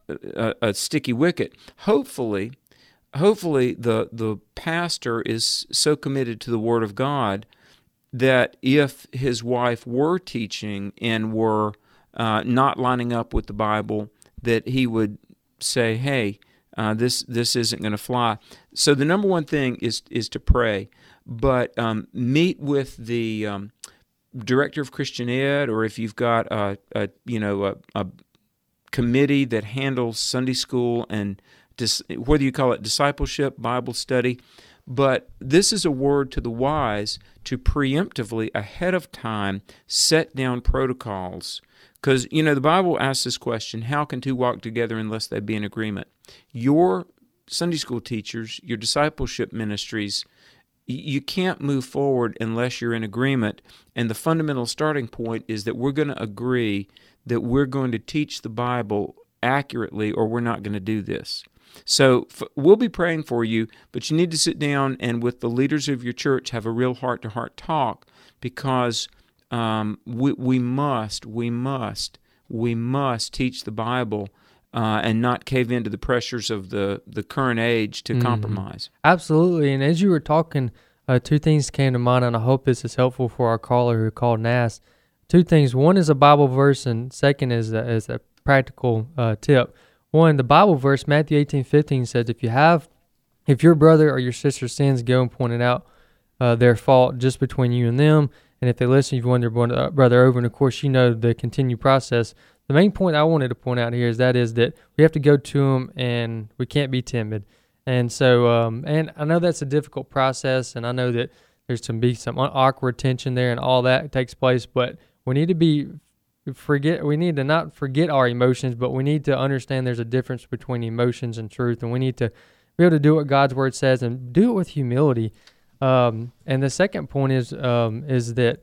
S3: a, a sticky wicket. Hopefully, hopefully the the pastor is so committed to the Word of God that if his wife were teaching and were uh, not lining up with the Bible, that he would say, "Hey, uh, this this isn't going to fly." So the number one thing is is to pray, but um, meet with the um, director of Christian Ed, or if you've got a, a you know a, a committee that handles Sunday school and dis, whether you call it discipleship, Bible study. But this is a word to the wise to preemptively, ahead of time, set down protocols. Because, you know, the Bible asks this question, how can two walk together unless they be in agreement? Your Sunday school teachers, your discipleship ministries, you can't move forward unless you're in agreement. And the fundamental starting point is that we're going to agree that we're going to teach the Bible accurately or we're not going to do this. So f- we'll be praying for you, but you need to sit down and with the leaders of your church have a real heart-to-heart talk, because um, we, we must, we must, we must teach the Bible uh, and not cave into the pressures of the, the current age to mm-hmm. compromise.
S4: Absolutely, and as you were talking, uh, two things came to mind, and I hope this is helpful for our caller who called and asked. Two things. One is a Bible verse, and second is a, is a practical uh, tip. One, the Bible verse, Matthew eighteen fifteen says, if you have, if your brother or your sister sins, go and point it out uh, their fault just between you and them. And if they listen, you've won their brother over. And of course, you know the continued process. The main point I wanted to point out here is that is that we have to go to them and we can't be timid. And so, um, and I know that's a difficult process, and I know that there's some be some awkward tension there and all that takes place, but we need to be forget. We need to not forget our emotions, but we need to understand there's a difference between emotions and truth, and we need to be able to do what God's Word says and do it with humility. Um, and the second point is um, is that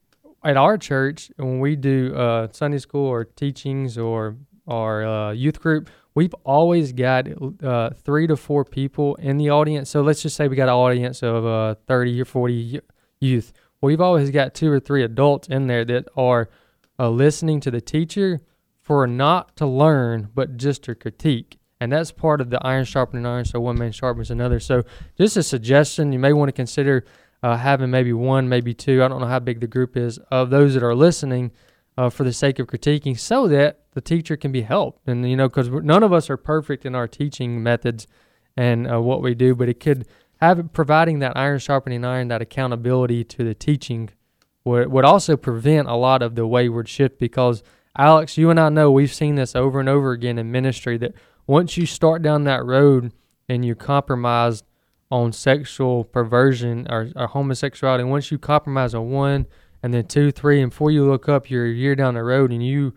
S4: at our church, when we do uh, Sunday school or teachings or our uh, youth group, we've always got uh, three to four people in the audience. So let's just say we got an audience of uh, thirty or forty youth. We've always got two or three adults in there that are uh, listening to the teacher for not to learn, but just to critique. And that's part of the iron sharpening iron, so one man sharpens another. So just a suggestion, you may want to consider uh, having maybe one, maybe two, I don't know how big the group is, of those that are listening uh, for the sake of critiquing, so that the teacher can be helped. And, you know, because none of us are perfect in our teaching methods and uh, what we do, but it could have providing that iron sharpening iron, that accountability to the teaching would, would also prevent a lot of the wayward shift, because, Alex, you and I know we've seen this over and over again in ministry, that once you start down that road and you compromise on sexual perversion or, or homosexuality, once you compromise on one and then two, three, and before you look up, you're a year down the road and you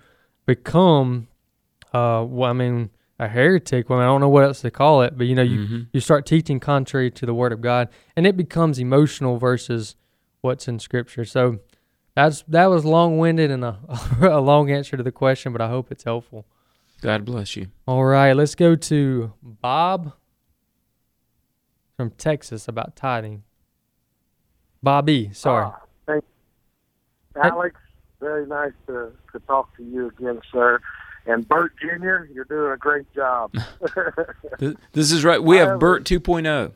S4: become, uh, well, I mean, a heretic. Well, I don't know what else to call it, but you know, you, mm-hmm. you start teaching contrary to the Word of God, and it becomes emotional versus what's in Scripture. So that's that was long-winded and a, a long answer to the question, but I hope it's helpful.
S3: God bless you.
S4: All right, let's go to Bob from Texas about tithing. Bobby, sorry.
S18: Uh, thank you. Alex, very nice to, to talk to you again, sir. And Bert Junior, you're doing a great job.
S3: This is right. We have um, Bert two point oh.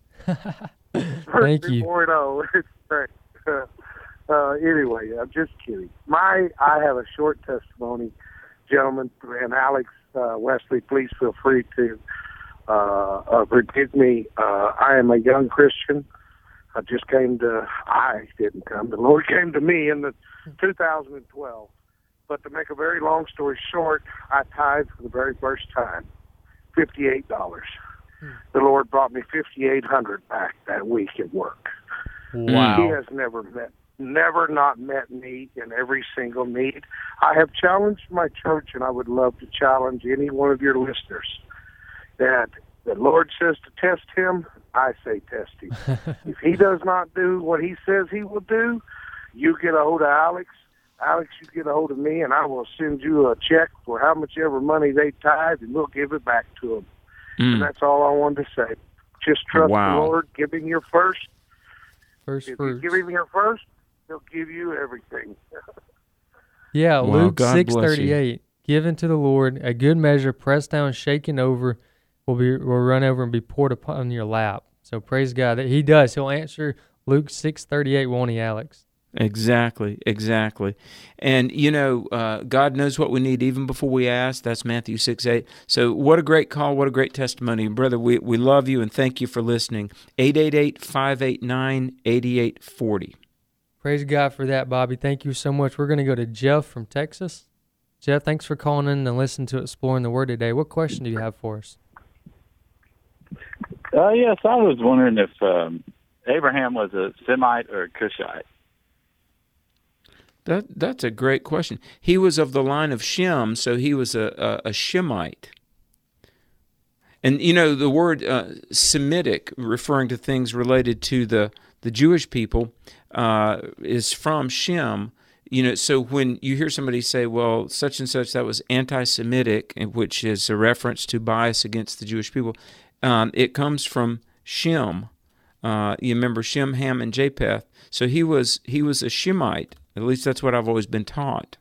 S4: Thank you.
S18: two point oh. It's great. Uh, anyway, I'm just kidding. My, I have a short testimony, gentlemen, and Alex, uh, Wesley, please feel free to uh, uh, forgive me. Uh, I am a young Christian. I just came to, I didn't come, the Lord came to me in the two thousand twelve. But to make a very long story short, I tithed for the very first time, fifty-eight dollars. Hmm. The Lord brought me fifty-eight hundred dollars back that week at work.
S4: Wow.
S18: He has never met, never not met me in every single need. I have challenged my church, and I would love to challenge any one of your listeners that the Lord says to test him, I say test him. If he does not do what he says he will do, you get a hold of Alex. Alex, you get a hold of me, and I will send you a check for how much ever money they tithe, and we'll give it back to them. Mm. And that's all I wanted to say. Just trust
S3: wow.
S18: the Lord. Give him your first.
S4: First
S18: if
S4: fruits.
S18: you give him your first, he'll give you everything.
S4: Yeah,
S3: well,
S4: Luke six thirty-eight. given to the Lord, a good measure, pressed down, shaken over, will be will run over and be poured upon your lap. So praise God that He does. He'll answer Luke six thirty-eight, won't He, Alex?
S3: Exactly, exactly. And, you know, uh, God knows what we need even before we ask. That's Matthew six eight. So what a great call, what a great testimony. Brother, we, we love you and thank you for listening. eight eight eight, five eight nine, eight eight four zero.
S4: Praise God for that, Bobby. Thank you so much. We're going to go to Jeff from Texas. Jeff, thanks for calling in and listening to Exploring the Word today. What question do you have for us?
S19: Uh, yes, I was wondering if um, Abraham was a Semite or a Cushite.
S3: That that's a great question. He was of the line of Shem, so he was a, a, a Shemite. And, you know, the word uh, Semitic, referring to things related to the, the Jewish people, uh, is from Shem. You know, so when you hear somebody say, well, such and such, that was anti-Semitic, which is a reference to bias against the Jewish people, um, it comes from Shem. Uh, you remember Shem, Ham, and Japheth. So he was he was a Shemite. At least that's what I've always been taught.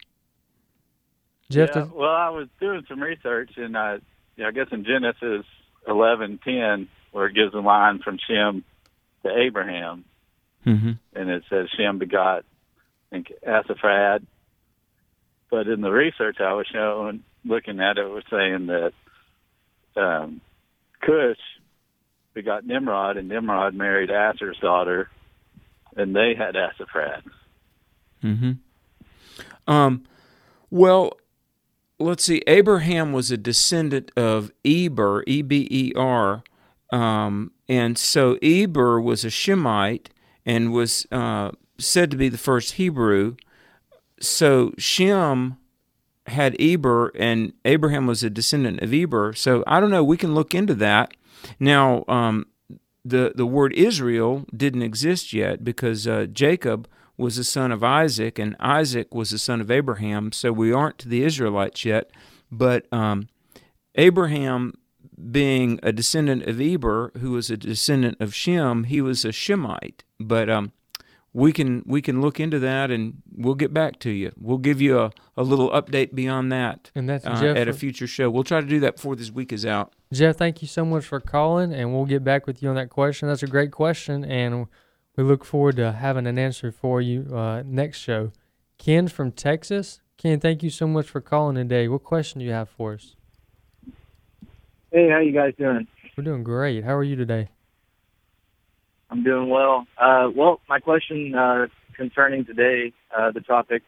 S4: Jeff,
S19: yeah, well, I was doing some research, and I, you know, I guess in Genesis eleven ten, where it gives a line from Shem to Abraham,
S3: mm-hmm.
S19: and it says Shem begot I think Asaphrad. But in the research I was showing, looking at it, was saying that um, Cush begot Nimrod, and Nimrod married Asher's daughter, and they had Asaphrad.
S3: Mm-hmm. Um, well, let's see. Abraham was a descendant of Eber, E B E R, um, and so Eber was a Shemite and was uh, said to be the first Hebrew. So Shem had Eber, and Abraham was a descendant of Eber. So I don't know. We can look into that. Now, um, the the word Israel didn't exist yet because uh, Jacob was the son of Isaac, and Isaac was the son of Abraham, so we aren't the Israelites yet. But um, Abraham, being a descendant of Eber, who was a descendant of Shem, he was a Shemite. But um, we can we can look into that, and we'll get back to you. We'll give you a, a little update beyond that
S4: and that's
S3: uh,
S4: Jeff
S3: at a
S4: for,
S3: future show. We'll try to do that before this week is out.
S4: Jeff, thank you so much for calling, and we'll get back with you on that question. That's a great question, and we look forward to having an answer for you uh, next show. Ken from Texas. Ken, thank you so much for calling today. What question do you have for us?
S20: Hey, how you guys doing?
S4: We're doing great. How are you today?
S20: I'm doing well. Uh, well, my question uh, concerning today, uh, the topic,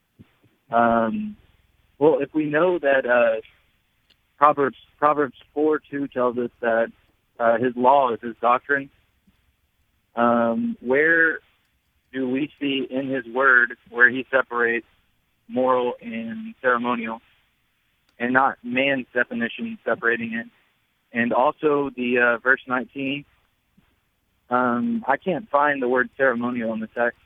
S20: um, well, if we know that uh, Proverbs Proverbs four two tells us that uh, his law is his doctrine, Um, where do we see in his word where he separates moral and ceremonial, and not man's definition separating it? And also the uh, verse nineteen, um, I can't find the word ceremonial in the text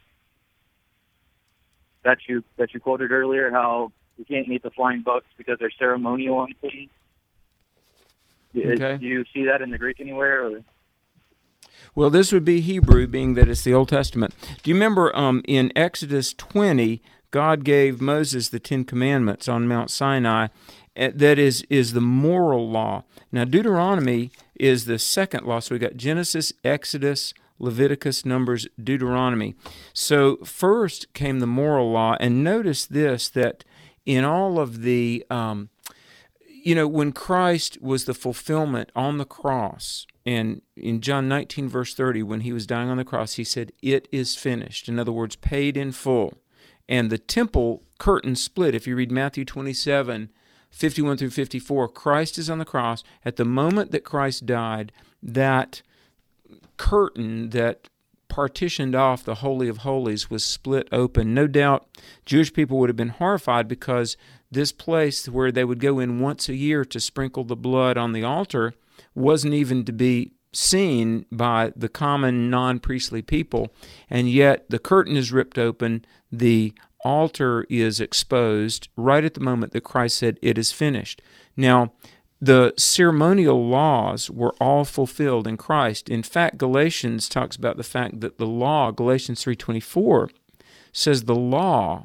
S20: that you that you quoted earlier, how you can't eat the flying bucks because they're ceremonial unclean.
S3: Okay.
S20: Do you see that in the Greek anywhere? Or?
S3: Well, this would be Hebrew, being that it's the Old Testament. Do you remember um, in Exodus twenty, God gave Moses the Ten Commandments on Mount Sinai? That is is the moral law. Now, Deuteronomy is the second law. So we got Genesis, Exodus, Leviticus, Numbers, Deuteronomy. So first came the moral law, and notice this, that in all of the, um, you know, when Christ was the fulfillment on the cross, and in John nineteen, verse thirty, when he was dying on the cross, he said, "It is finished." In other words, paid in full. And the temple curtain split. If you read Matthew twenty-seven, fifty-one through fifty-four, Christ is on the cross. At the moment that Christ died, that curtain that partitioned off the Holy of Holies was split open. No doubt Jewish people would have been horrified, because this place where they would go in once a year to sprinkle the blood on the altar wasn't even to be seen by the common non-priestly people, and yet the curtain is ripped open, the altar is exposed right at the moment that Christ said, "It is finished." Now, the ceremonial laws were all fulfilled in Christ. In fact, Galatians talks about the fact that the law, Galatians three twenty-four, says the law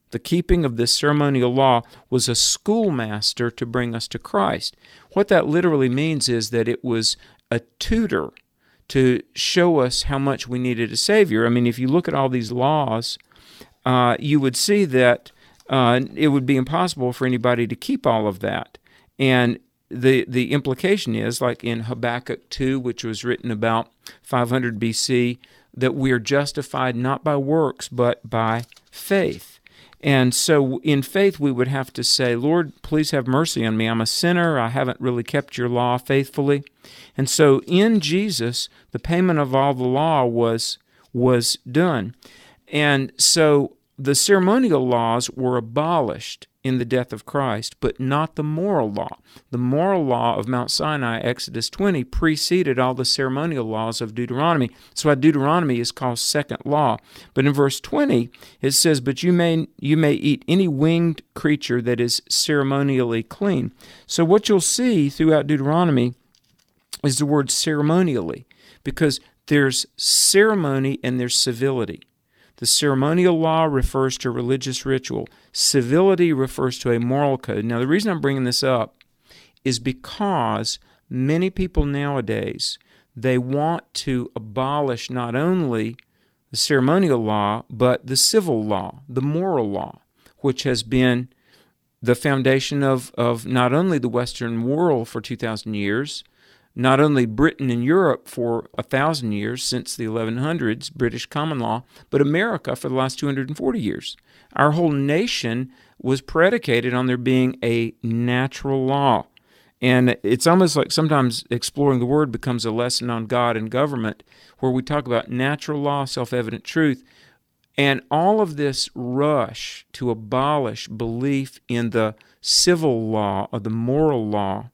S3: The keeping of this ceremonial law was a schoolmaster to bring us to Christ. What that literally means is that it was a tutor to show us how much we needed a Savior. I mean, if you look at all these laws, uh, you would see that uh, it would be impossible for anybody to keep all of that. And the the implication is, like in Habakkuk two, which was written about five hundred B C, that we are justified not by works, but by faith. And so in faith, we would have to say, Lord, please have mercy on me. I'm a sinner. I haven't really kept your law faithfully. And so in Jesus, the payment of all the law was, was done. And so the ceremonial laws were abolished in the death of Christ, but not the moral law. The moral law of Mount Sinai, Exodus twenty, preceded all the ceremonial laws of Deuteronomy. That's why Deuteronomy is called second law. But in verse twenty, it says, "But you may you may eat any winged creature that is ceremonially clean." So what you'll see throughout Deuteronomy is the word ceremonially, because there's ceremony and there's civility. The ceremonial law refers to religious ritual. Civility refers to a moral code. Now, the reason I'm bringing this up is because many people nowadays, they want to abolish not only the ceremonial law, but the civil law, the moral law, which has been the foundation of, of not only the Western world for two thousand years, not only Britain and Europe for a thousand years since the eleven hundreds, British common law, but America for the last two hundred forty years. Our whole nation was predicated on there being a natural law. And it's almost like sometimes exploring the Word becomes a lesson on God and government, where we talk about natural law, self-evident truth, and all of this rush to abolish belief in the civil law or the moral law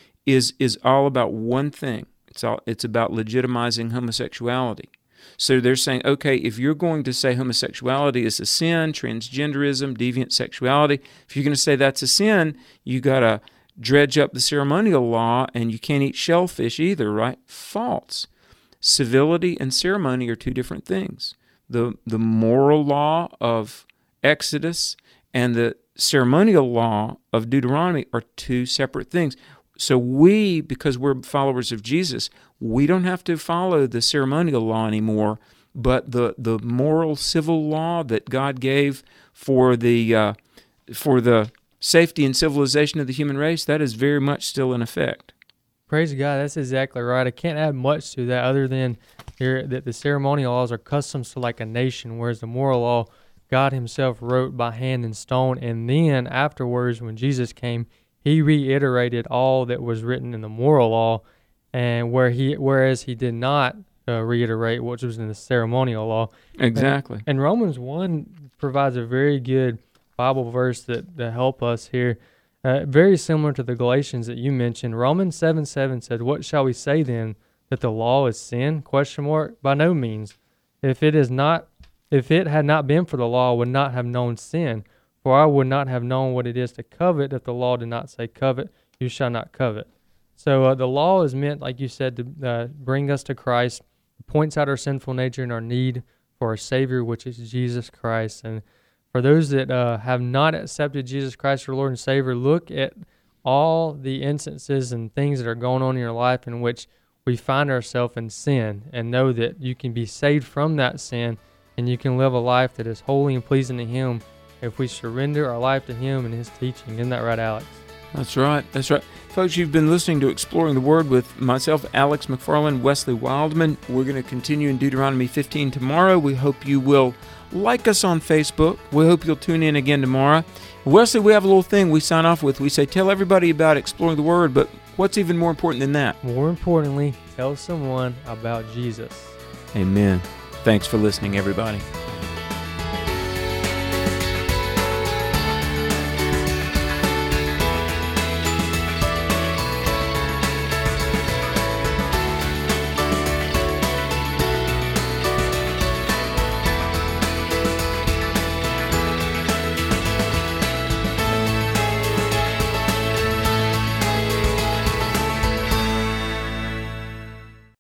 S3: is is all about one thing. It's all it's about legitimizing homosexuality. So they're saying, okay, if you're going to say homosexuality is a sin, transgenderism, deviant sexuality, if you're going to say that's a sin, you got to dredge up the ceremonial law, and you can't eat shellfish either, right? False. Civility and ceremony are two different things. The the moral law of Exodus and the ceremonial law of Deuteronomy are two separate things. So we, because we're followers of Jesus, we don't have to follow the ceremonial law anymore, but the, the moral civil law that God gave for the uh, for the safety and civilization of the human race, that is very much still in effect.
S4: Praise God, that's exactly right. I can't add much to that other than here that the ceremonial laws are customs to like a nation, whereas the moral law, God himself wrote by hand and stone, and then afterwards when Jesus came, he reiterated all that was written in the moral law, and where he, whereas he did not uh, reiterate what was in the ceremonial law.
S3: Exactly.
S4: And, and Romans one provides a very good Bible verse that, that help us here, uh, very similar to the Galatians that you mentioned. Romans seven seven said, "What shall we say then, that the law is sin?" Question mark. By no means. If it is not, if it had not been for the law, I would not have known sin. For I would not have known what it is to covet if the law did not say, "Covet, you shall not covet." So uh, the law is meant, like you said, to uh, bring us to Christ. It points out our sinful nature and our need for a Savior, which is Jesus Christ. And for those that uh, have not accepted Jesus Christ for Lord and Savior, look at all the instances and things that are going on in your life in which we find ourselves in sin, and know that you can be saved from that sin, and you can live a life that is holy and pleasing to Him if we surrender our life to Him and His teaching. Isn't that right, Alex?
S3: That's right. That's right. Folks, you've been listening to Exploring the Word with myself, Alex McFarland, Wesley Wildman. We're going to continue in Deuteronomy fifteen tomorrow. We hope you will like us on Facebook. We hope you'll tune in again tomorrow. Wesley, we have a little thing we sign off with. We say, tell everybody about Exploring the Word, but what's even more important than that?
S4: More importantly, tell someone about Jesus.
S3: Amen. Thanks for listening, everybody.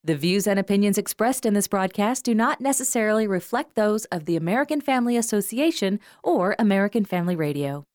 S21: The views and opinions expressed in this broadcast do not necessarily reflect those of the American Family Association or American Family Radio.